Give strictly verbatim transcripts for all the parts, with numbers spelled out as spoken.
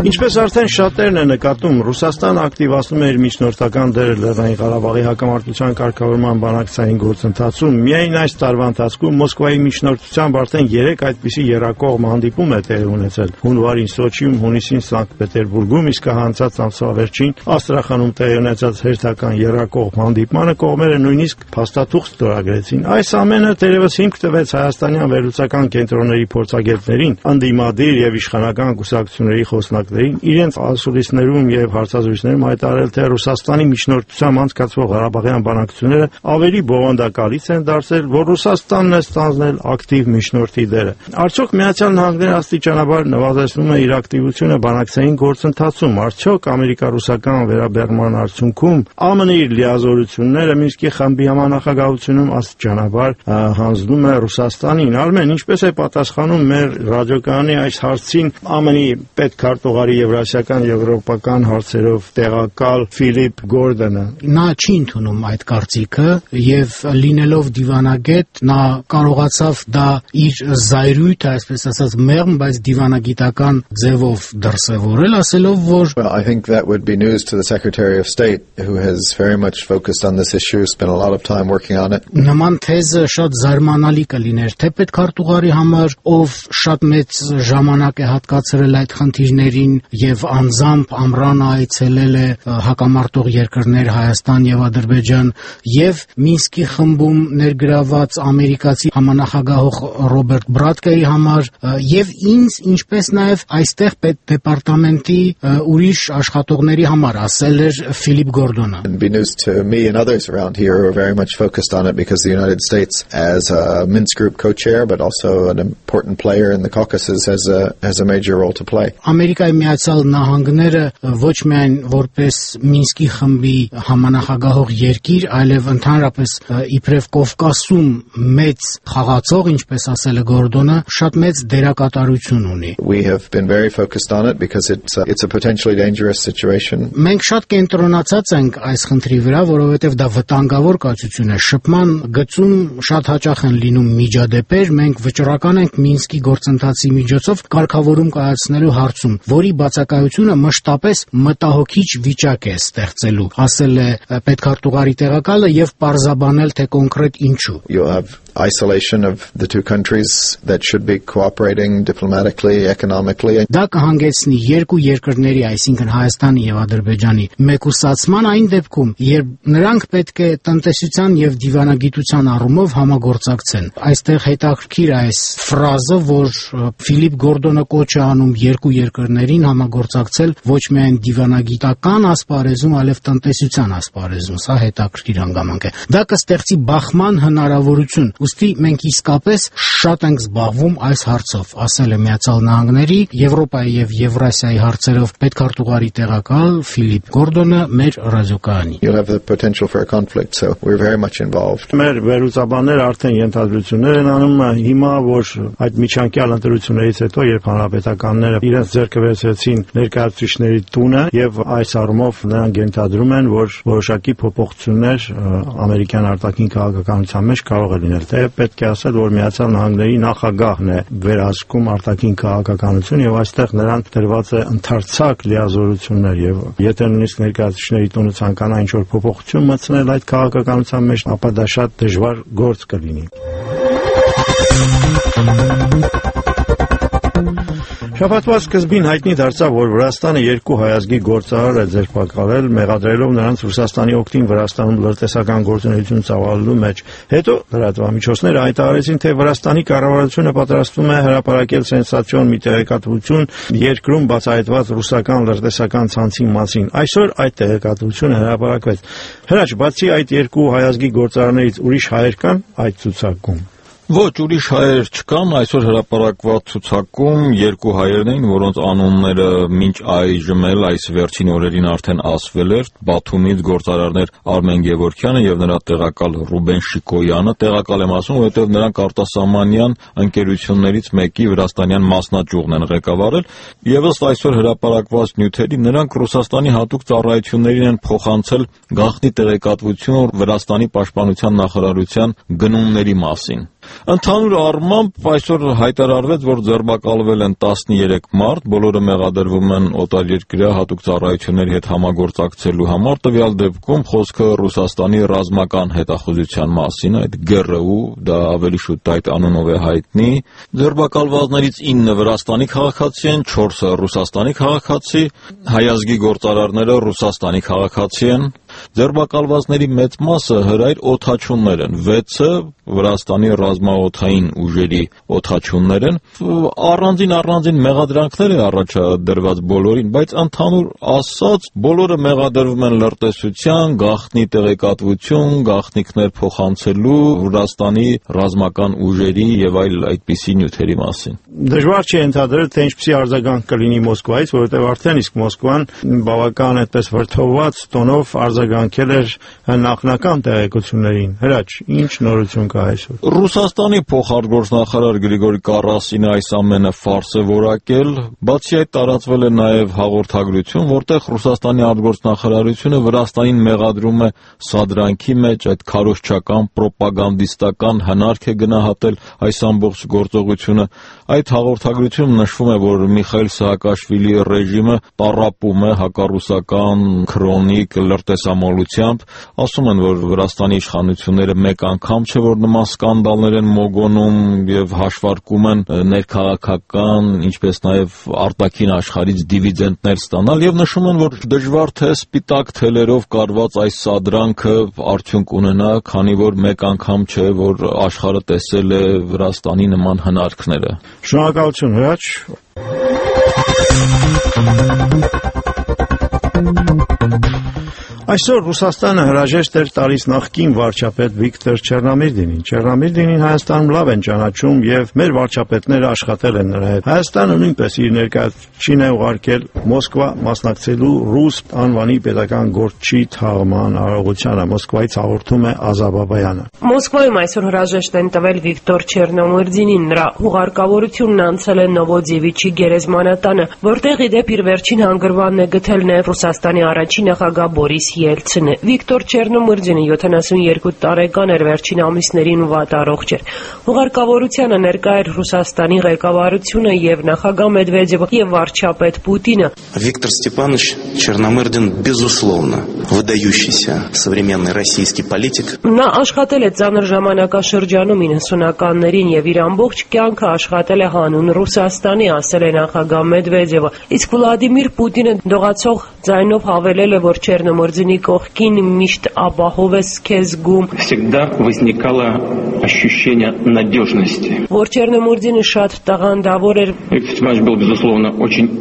Ինչպես արդեն շատերն են նկատում, Ռուսաստանը ակտիվացնում է իր միջնորդական դերը Լեռնային Ղարաբաղի հակամարտության կարգավորման բանակցային գործընթացում։ Միայն այս տարվա ընթացքում Մոսկվայի միջնորդությամբ արդեն երեք այդպիսի եռակողմ հանդիպում է տեղի ունեցել։ Հունվարին Սոչիում, հունիսին Սանկտ Պետերբուրգում, իսկ անցած ամսվա վերջին Աստրախանում տեղի ունեցած հերթական եռակողմ հանդիպմանը կողմերը նույնիսկ փաստաթուղթ ստորագրեցին։ Այս ամենը թերևս հիմք տվեց հայաստանյան վերլուծական կենտրոնների փորձագետներին, ընդդիմադիր եւ իշխանական կուսակցությունների խոսնակներին իրենց ասուլիսներում եւ հարցազրույցներում հայտարարել, թե Ռուսաստանի միջնորդությամբ անցկացվող Ղարաբաղյան բանակցությունները ավելի բովանդակալից են դարձել, որ Ռուսաստանն է ստանձնել ակտիվ միջնորդի դերը։ Արդյոք Միացյալ Նահանգները աստիճանաբար նվազեցնում է իր ակտիվությունը բանակցային գործընթացում, արդյոք ամերիկա-ռուսական վերաբերման արդյունքում ԱՄՆ-ի իր լիազորությունները Մինսկի խմբի համանախագահությունում աստիճանաբար հանձնում է Ռուսաստանին։ Արմեն, ինչպես է պատասխանում մեր ռադիոկայանի այս հարցին ԱՄՆ-ի պետքարտուղարի եվրասիական եւ եվրոպական հարցերով տեղակալ Ֆիլիպ Գորդոնը։ Նա չի ընդունում այդ կարծիքը եւ լինելով դիվանագետ նա կարողացավ դա իր զայրույթը, այսպես ասած, մեղմ, բայց դիվանագիտական ձևով դրսևորել, ասելով, որ Well, I think that would be news to the Secretary of State, who has very much focused on this issue, spent a lot of time working on it. Նման թեզը շատ զարմանալի կլիներ թե պետքարտուղարի համար, ով շատ մեծ ժամանակ է հատկացրել այդ խնդիրներին եւ անձամբ ամռանը այցելել է հակամարտող երկրներ Հայաստան եւ Ադրբեջան, եւ Մինսկի խմբում ներգրաված ամերիկացի համանախագահող Ռոբերտ Բրադկայի համար եւ ինձ, ինչպես նաեւ այստեղ պետդեպարտամենտի ուրիշ աշխատողների համար, ասել էր Ֆիլիպ Գորդոնը. It'd be news to me and others around here who are very much focused on it because the United States, as a Minsk Group co-chair, but also an important player in the Caucasus, has a has a major role to play. Ամերիկայի Միացյալ Նահանգները ոչ միայն որպես Մինսկի խմբի համանախագահող երկիր, այլև ընդհանրապես իբրև Կովկասում մեծ խաղացող, ինչպես ասել է Գորդոնը, շատ մեծ դերակատարություն ունի. We have been very focused on it because it's a, it's a potentially dangerous situation. Մենք շատ կենտրոնացած ենք այս խնդրի վրա, որովհետև դա վտանգավոր կացություն է։ Շփման գծում շատ հաճախ են լինում միջադեպեր, մենք վճռական ենք Մինսկի գործընթացի միջոցով կարգավորում կայացնելու հարցում, որի բացակայությունը մշտապես մտահոգիչ վիճակ է ստեղծելու, ասել է պետքարտուղարի տեղակալը եւ պարզաբանել, թե կոնկրետ ինչու. You'll have isolation of the two countries that should be cooperating diplomatically, economically. Դա կհանգեցնի երկու երկրների, այսինքն Հայաստանի եւ Ադրբեջանի մեկուսացման այն դեպքում, երբ նրանք պետք է տնտեսության եւ դիվանագիտության առումով համագործակցեն։ Այստեղ հետաքրքիր է այս ֆրազը, որ Ֆիլիպ Գորդոնը կոչ է անում երկու երկրներին համագործակցել ոչ միայն դիվանագիտական ասպարեզում, այլև տնտեսության ասպարեզում։ Սա հետաքրքիր հանգամանք է։ Դա կստեղծի բախման հնարավորություն։ Ուստի մենք իսկապես շատ ենք զբաղվում այս հարցով, ասել է Միացյալ Նահանգների, Եվրոպայի եւ Եվրասիայի հարցերով պետքարտուղարի տեղակալ Ֆիլիպ Գորդոնը մեր ռադիոկայանի. You'll have the potential for a conflict, so we're very much involved. Մեր վերլուծաբանները արդեն ենթադրություններ են անում հիմա, որ այդ միջանկյալ ընտրություններից հետո, երբ հանրապետականները իրենց ձեռքը վերցրեցին ներկայացուցիչների տունը եւ այս առումով նրանք ենթադրում են, որ որոշակի փոփոխություններ ամերիկյան արտաքին քաղաքականության մեջ կարող է լինել։ Թե պետք է ասել, որ Միացյալ Նահանգների նախագահն է վերահսկում արտաքին քաղաքականություն եւ այստեղ նրան տրված է ընդարձակ լիազորություններ եւ եթե նույնիսկ ներկայացուցիչների տունը ցանկանա ինչ-որ փոփոխություն մտցնել այդ քաղաքականության մեջ, ապա դա շատ դժվար գործ կլինի։ Շաբաթվա սկզբին հայտնի դարձավ, որ Վրաստանը երկու հայազգի գործարար է ձերբակալել, մեղադրելով նրանց Ռուսաստանի օգտին Վրաստանում լրտեսական գործունեություն ծավալելու մեջ։ Հետո լրատվամիջոցները հայտարարեցին, թե Վրաստանի կառավարությունը պատրաստվում է հրապարակել սենսացիոն մի տեղեկատվություն երկրում բացահայտված ռուսական լրտեսական ցանցի մասին։ Այսօր այդ տեղեկատվությունը հրապարակվեց։ Հրաչ, բացի այդ երկու հայազգի գործարարներից ուրիշ հայեր կան այդ ցուցակում։ Ոչ, ուրիշ հայեր չկան, այսօր հրապարակված ցուցակում երկու հայերն էին, որոնց անունները մինչ այժմ էլ այս վերջին օրերին արդեն ասվել էր, Բաթումից գործարարներ Արմեն Գևորգյանը եւ նրա տեղակալ Ռուբեն Շիկոյանը, տեղակալ եմ ասում, որովհետեւ նրանք արտասահմանյան ընկերություններից մեկի վրաստանյան մասնաճյուղն են ղեկավարել, եւ ըստ այսօր հրապարակված նյութերի նրանք Ռուսաստանի հատուկ ծառայություններին են փոխանցել գաղտնի տեղեկատվություն Վրաստանի պաշտպանության նախարարության գնումների մասին։ Ընդհանուր առմամբ այսօր հայտարարվեց, որ ձերբակալվել են տասներեք մարդ, բոլորը մեղադրվում են օտարերկրյա հատուկ ծառայությունների հետ համագործակցելու համար, տվյալ դեպքում խոսքը Ռուսաստանի ռազմական հետախուզության մասին, այդ Գ R U, դա ավելի շուտ այդ անունով է հայտնի։ Ձերբակալվածներից ինը Վրաստանի քաղաքացի են, չորսը Ռուսաստանի քաղաքացի, հայազգի գործարարները Ռուսաստանի քաղաքացի են։ Ձերբակալվածների մեծ մասը հրայր օդաչուններ են, վեցը Վրաստանի ռազմաօդային ուժերի օդաչուններ են, առանձին առանձին մեղադրանքներ է առաջադրված բոլորին, բայց ընդհանուր ասած բոլորը մեղադրվում են լրտեսության, գաղտնի տեղեկատվություն, գաղտնիքներ փոխանցելու Վրաստանի ռազմական ուժերի եւ այլ այդպիսի նյութերի մասին։ Դժվար չէ ենթադրել, թե ինչպիսի արձագանք կլինի Մոսկվայից, որովհետև արդեն իսկ Մոսկվան բավական այդպես վրդովված տոնով արձագանքել էր նախնական տեղեկություններին։ Հրաչ, ինչ նորություն կա այսօր։ Ռուսաստանի փոխարտգործնախարար Գրիգորի Կարասինը այս ամենը ֆարս է որակել, բացի այդ տարածվել է նաև հաղորդագրություն, որտեղ Ռուսաստանի արտգործնախարարությունը Վրաստանին մեղադրում է սադրանքի մեջ, այդ քարոզչական, պրոպագանդիստական հնարք է գնահատել այս ամբողջ գործողությունը։ Այդ հաղորդագրությունում նշվում է, որ Միխայիլ Սահակաշվիլի ռեժիմը տառապում է հակառուսական քրոնիկ լրտեսամոլությամբ, ասում են, որ Վրաստանի իշխանությունները մեկ անգամ չէ, որ նման սկանդալներ են մոգոնում եւ հաշվարկում են ներքաղաքական, ինչպես նաեւ արտաքին աշխարհից դիվիդենդներ ստանալ եւ նշում են, որ դժվար թե սպիտակ թելերով կարված այս սադրանքը արդյունք ունենա, քանի որ մեկ անգամ չէ, որ աշխարհը տեսել է Վրաստանի նման հնարքները։ Շնորհակալություն, Հրաչ։ Այսօր Ռուսաստանը հրաժեշտ էր տալիս նախկին վարչապետ Վիկտոր Չեռնոմիրդինին։ Չեռնոմիրդինին Հայաստանում լավ են ճանաչում եւ մեր վարչապետները աշխատել են նրա հետ։ Հայաստանը նույնպես իր ներկայացուցիչին է ուղարկել Մոսկվա մասնակցելու ռուս անվանի պետական գործչի թաղման արարողությանը։ Մոսկվայից հաղորդում է Ազա Բաբայանը։ Մոսկվայում այսօր հրաժեշտ են տվել Վիկտոր Չեռնոմիրդինին։ Նրա ուղարկավորությունն անցել է Նովոդևիչի գերեզմանատանը, որտեղ ի դեպ իր վերջին հանգրվանն է գտել նաեւ Ռուսաստանի առաջին նախագահ Բորիս Ելցինը։ Վիկտոր Չեռնոմիրդինը յոթանասունյոթ տարեկան էր, վերջին ամիսներին վատ առողջ էր։ Ուղարկավորությանը ներկա էր Ռուսաստանի ղեկավարությունը եւ նախագահ Մեդվեդևը եւ վարչապետ Պուտինը։ Виктор Степанович Черномырдин, безусловно, выдающийся современный российский политик. Նա աշխատել է ծանր ժամանակաշրջանում իննսունականներին եւ իր ամբողջ կյանքը աշխատել է հանուն Ռուսաստանի, ասել է նախագահ Մեդվեդևը։ Իսկ Վլադիմիր Պուտինը դողացող ձայնով հավելել է, որ Չեռնոմիրդինի կողքին միշտ ապահով է քեզ գում։ Всегда возникало ощущение надежности. Որ Չեռնոմիրդինը շատ տաղանդավոր էր։ Виктор Степанович был, безусловно, очень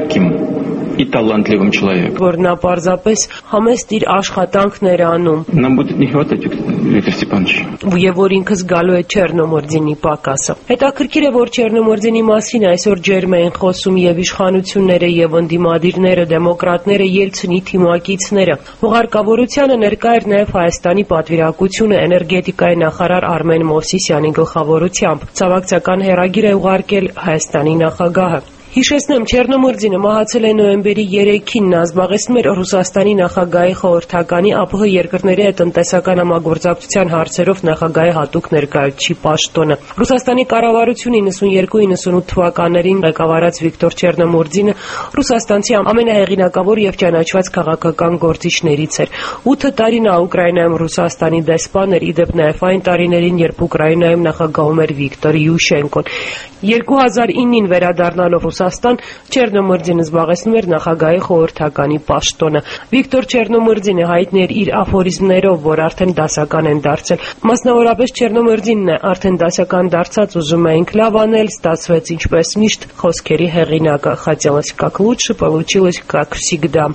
ярким и талантливым человеком. Որ նա պարզապես համեստ իր աշխատանքն էր անում։ Нам будет не хватать Виктора Степановича. Եվ որ ինքը զգալու է Չեռնոմիրդինի պակասը։ Հետաքրքիր է, որ Չեռնոմիրդինի մասին այսօր ջերմ էին խոսում եւ իշխանությունները եւ ընդդիմադիրները, դեմոկրատները, Ելցինի թիմակիցները։ Ուղարկավորությանը ներկա էր նաեւ Հայաստանի պատվիրակությունը էներգետիկայի նախարար Արմեն Մովսիսյանի գլխավորությամբ։ Ցավակցական հերագիր է ուղարկել Հայաստանի նախագահը։ Հիշեցնեմ, Չեռնոմիրդինը մահացել է նոյեմբերի երեքին, նա զբաղեցնում էր Ռուսաստանի նախագահի խորհրդականի ԱՊՀ երկրների հետ տնտեսական համագործակցության հարցերով նախագահի հատուկ ներկայացուցիչ պաշտոնը։ Ռուսաստանի կառավարությունը իննսունյոթ իննսունութ թվականներին ղեկավարած Վիկտոր Չեռնոմիրդինը ռուսաստանցի ամենահեղինակավոր եւ ճանաչված քաղաքական գործիչներից էր։ ութ տարի նա Ուկրաինայում Ռուսաստանի դեսպան էր, ի դեպ նաեւ այն տարիներին, երբ Ուկրաինայում նախագահում էր Վիկտոր Յուշենկոն։ երկու հազար իննին վերադառնալով Ռուսաստան, Չեռնոմիրդինը զբաղեցնում էր նախագահի խորհրդականի պաշտոնը։ Վիկտոր Չեռնոմիրդինը հայտնի էր իր աֆորիզմներով, որ արդեն դասական են դարձել։ Մասնավորապես Չեռնոմիրդինն է արդեն դասական դարձած, ուզում էինք լավ անել, ստացվեց ինչպես միշտ, խոսքերի հեղինակը։ Хотелось как лучше, получилось как всегда.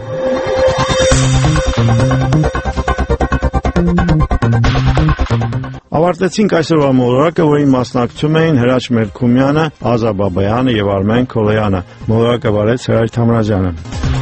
Ավարտեցինք այսօրվա մոլորակը, որին մասնակցում էին Հրաչ Մելքումյանը, Ազա Բաբայանը եւ Արմեն Քոլոյանը։ Մոլորակը վարեց Հրաչ Թամրազյանը։